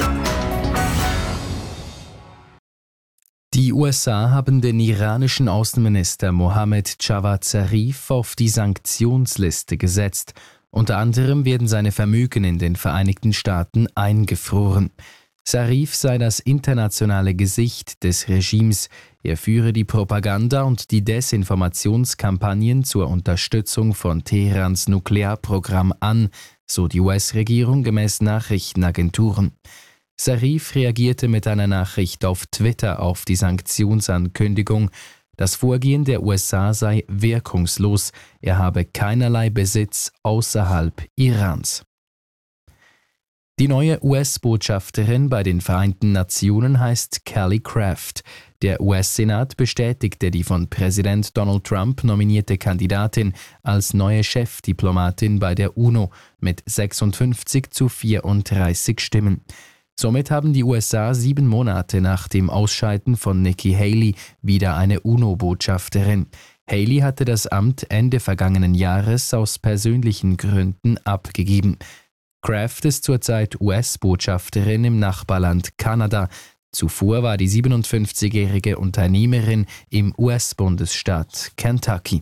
Die USA haben den iranischen Außenminister Mohammad Javad Zarif auf die Sanktionsliste gesetzt. Unter anderem werden seine Vermögen in den Vereinigten Staaten eingefroren. Zarif sei das internationale Gesicht des Regimes. Er führe die Propaganda- und die Desinformationskampagnen zur Unterstützung von Teherans Nuklearprogramm an, so die US-Regierung gemäß Nachrichtenagenturen. Zarif reagierte mit einer Nachricht auf Twitter auf die Sanktionsankündigung. Das Vorgehen der USA sei wirkungslos, er habe keinerlei Besitz außerhalb Irans. Die neue US-Botschafterin bei den Vereinten Nationen heißt Kelly Craft. Der US-Senat bestätigte die von Präsident Donald Trump nominierte Kandidatin als neue Chefdiplomatin bei der UNO mit 56 zu 34 Stimmen. Somit haben die USA 7 Monate nach dem Ausscheiden von Nikki Haley wieder eine UNO-Botschafterin. Haley hatte das Amt Ende vergangenen Jahres aus persönlichen Gründen abgegeben. Craft ist zurzeit US-Botschafterin im Nachbarland Kanada. Zuvor war die 57-jährige Unternehmerin im US-Bundesstaat Kentucky.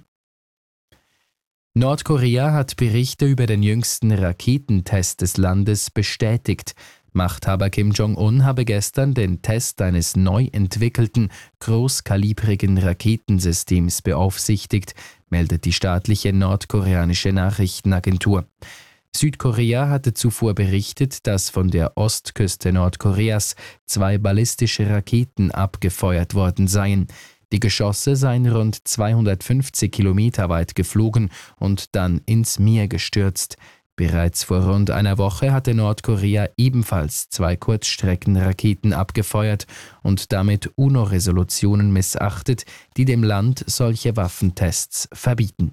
Nordkorea hat Berichte über den jüngsten Raketentest des Landes bestätigt. Machthaber Kim Jong-un habe gestern den Test eines neu entwickelten, großkalibrigen Raketensystems beaufsichtigt, meldet die staatliche nordkoreanische Nachrichtenagentur. Südkorea hatte zuvor berichtet, dass von der Ostküste Nordkoreas 2 ballistische Raketen abgefeuert worden seien. Die Geschosse seien rund 250 Kilometer weit geflogen und dann ins Meer gestürzt. Bereits vor rund einer Woche hatte Nordkorea ebenfalls 2 Kurzstreckenraketen abgefeuert und damit UNO-Resolutionen missachtet, die dem Land solche Waffentests verbieten.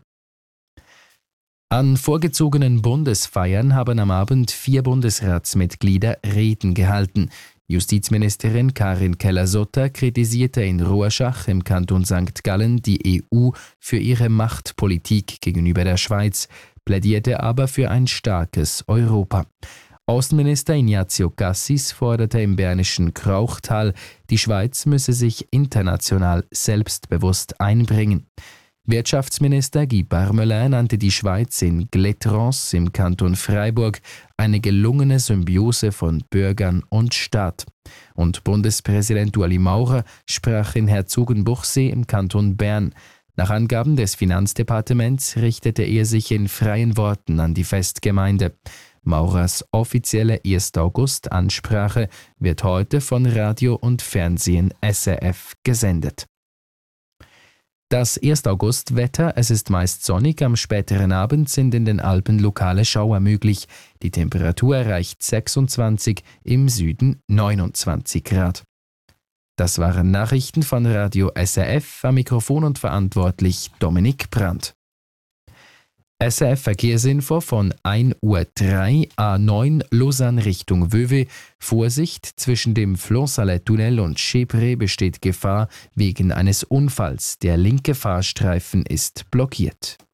An vorgezogenen Bundesfeiern haben am Abend 4 Bundesratsmitglieder Reden gehalten. Justizministerin Karin Keller-Sutter kritisierte in Rorschach im Kanton St. Gallen die EU für ihre Machtpolitik gegenüber der Schweiz, plädierte aber für ein starkes Europa. Außenminister Ignazio Cassis forderte im bernischen Krauchtal, die Schweiz müsse sich international selbstbewusst einbringen. Wirtschaftsminister Guy Parmelin nannte die Schweiz in Glettrans im Kanton Freiburg eine gelungene Symbiose von Bürgern und Staat. Und Bundespräsident Ueli Maurer sprach in Herzogenbuchsee im Kanton Bern. Nach Angaben des Finanzdepartements richtete er sich in freien Worten an die Festgemeinde. Maurers offizielle 1. August-Ansprache wird heute von Radio und Fernsehen SRF gesendet. Das 1. August-Wetter: Es ist meist sonnig, am späteren Abend sind in den Alpen lokale Schauer möglich. Die Temperatur erreicht 26, im Süden 29 Grad. Das waren Nachrichten von Radio SRF, am Mikrofon und verantwortlich Dominik Brandt. SRF Verkehrsinfo von 1:03 Uhr A9 Lausanne Richtung Vevey. Vorsicht, zwischen dem Flonsalet-Tunnel und Chepre besteht Gefahr wegen eines Unfalls. Der linke Fahrstreifen ist blockiert.